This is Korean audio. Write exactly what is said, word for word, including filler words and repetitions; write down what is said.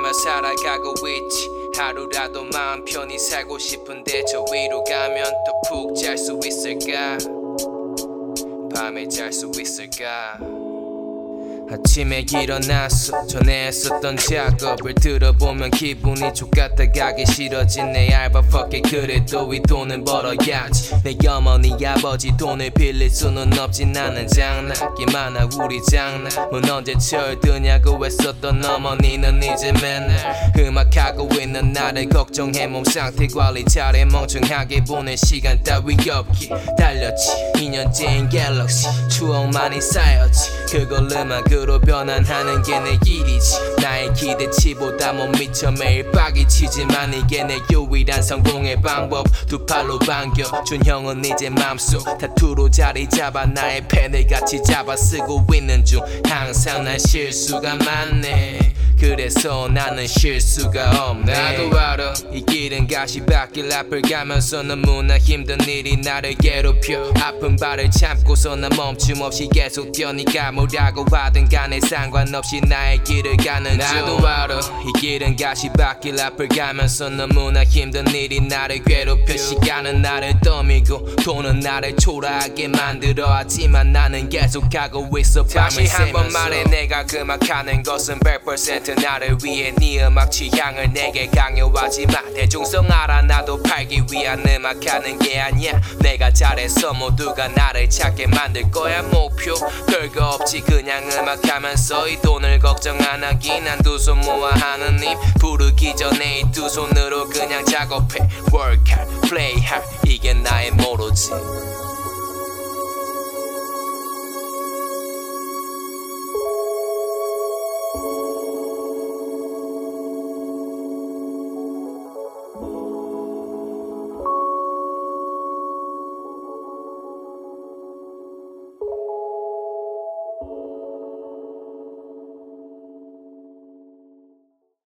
하며 살아가고 있지. 하루라도 마음 편히 살고 싶은데 저 위로 가면 또 푹 잘 수 있을까? 밤에 잘 수 있을까? 아침에 일어나서 전에 했었던 작업을 들어보면 기분이 족같아 가기 싫어진 내 알바 fuck it 그래도 이 돈은 벌어야지. 내 어머니 아버지 돈을 빌릴 수는 없지. 나는 장난기만 하 우리 장남은 언제 철드냐고 했었던 어머니는 이제 맨날 음악하고 있는 나를 걱정해. 몸 상태 관리 잘해 멍청하게 보낸 시간 따위 없기 달렸지. 이 년째인 갤럭시 추억 많이 쌓였지. 그걸 음악으로 변환하는 게 내 일이지. 나의 기대치보다 못 미쳐 매일 빡이 치지만 이게 내 유일한 성공의 방법. 두 팔로 반겨준 형은 이제 맘속 타투로 자리 잡아 나의 펜을 같이 잡아 쓰고 있는 중. 항상 난 실수가 많네. 그래서 나는 실수가 없네. 나도 알아 이 길은 가시밭길 앞을 가면서 너무나 힘든 일이 나를 괴롭혀. 아픈 발을 참고서 난 멈춤없이 계속 뛰니까 뭐라고 하든 간에 상관없이 나의 길을 가는 중. 나도 알아 이 길은 가시밭길 앞을 가면서 너무나 힘든 일이 나를 괴롭혀. 시간은 나를 떠밀고 돈은 나를 초라하게 만들어. 하지만 나는 계속하고 있어 다시 한번 말해. 내가 그 음악하는 것은 백 퍼센트 나를 위해. 네 음악 취향을 내게 강요하지 마. 대중성 알아 나도 팔기 위한 음악하는 게 아니야. 내가 잘해서 모두가 나를 찾게 만들 거야. 목표 별거 없지 그냥 음악하면서 이 돈을 걱정 안 하기. 난 두 손 모아 하느님 부르기 전에 이 두 손으로 그냥 작업해. Work hard, play hard 이게 나의 모로지.